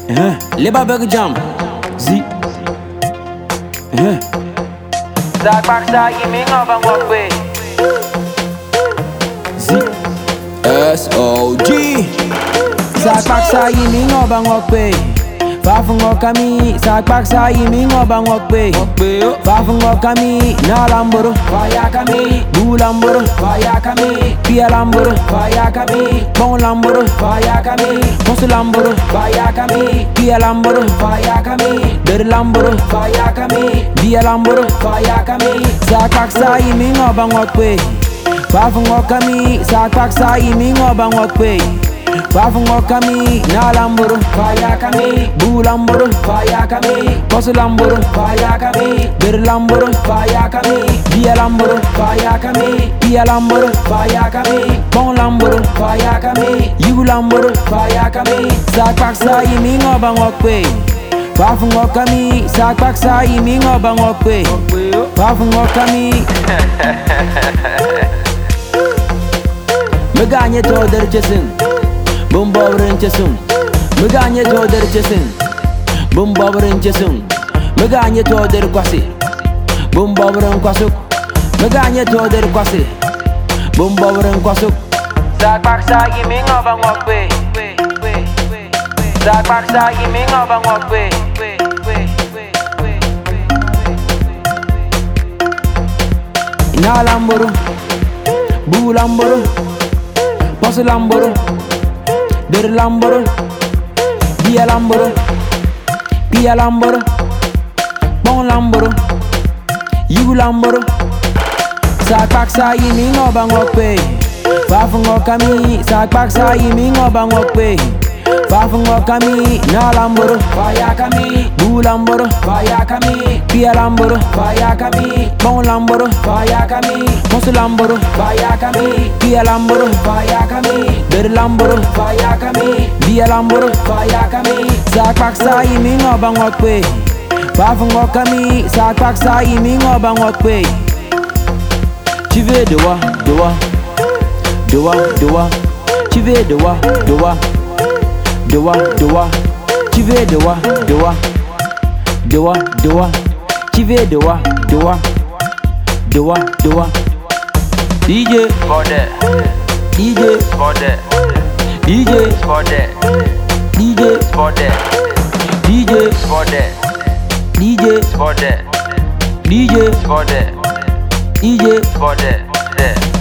Leba beg jam. Zi. Zak bak sa yiming abang wakwe. Zi. SOG. Zak bak sa yiming abang wakwe. Fafungo kami, sak bak sa yiming abang wakwe. Fafungo kami, na lamboro, faya kami, bu lamboro, faya kami, pia lamboro, faya kami, bon lamboro, faya kami, mosu lamboro, faya kami, pia lamboro, faya kami, der lamboro, faya kami, dia lamboro, faya kami. Sak bak sa yiming abang wakwe. Fafungo kami, sak bak sa yiming abang wakwe. Fafungo kami, na lamboro, faya kami, bu lamboro, faya kami, kosu lamboro, faya kami, der lamboro, faya kami, dia lamboro, faya kami, pia lamboro, faya kami, bon lamboro, faya kami, you lamboro, faya kami. Sak bak sa yiming abang wakwe. Fafungo kami, sak bak sa yiming abang wakwe. Fafungo kami. Meganye to der chesin. Bumbawarin chesun, meganye to der chesun. Bumbawarin chesun, meganye to der kwasi. Bumbawarin kwasuk, meganye to der kwasi. Bumbawarin kwasuk. Zak bak sa yiming abang wakwe. Zak bak sa yiming abang wakwe. Ina lamboro, bu lamboro, posu lamboro. Der lamboro, dia lamboro, pia lamboro, bon lamboro, you lamboro. Sak bak sa yiming abang wakwe. Fafungo kami, sak bak sa yiming abang wakwe. Fafungo kami, na lamboro, faya kami, bu lamboro, faya kami, pia lamboro, faya kami, bon lamboro, faya kami, mosu lamboro, faya kami, pia lamboro, faya kami, der lamboro, faya kami, dia lamboro, faya kami. Sak bak sa yiming abang wakwe. Fafungo kami, sak bak sa yiming abang wakwe. Tu veux de wa, de wa, de wa, de wa. Tu veux de wa, de wa. De wa, tu veux de wa, de wa, de wa, de wa, tu veux de wa, de wa, de wa, de wa. DJ Bode, DJ bode, DJ bode, DJ bode, DJ bode, DJ bode, DJ bode, DJ bode.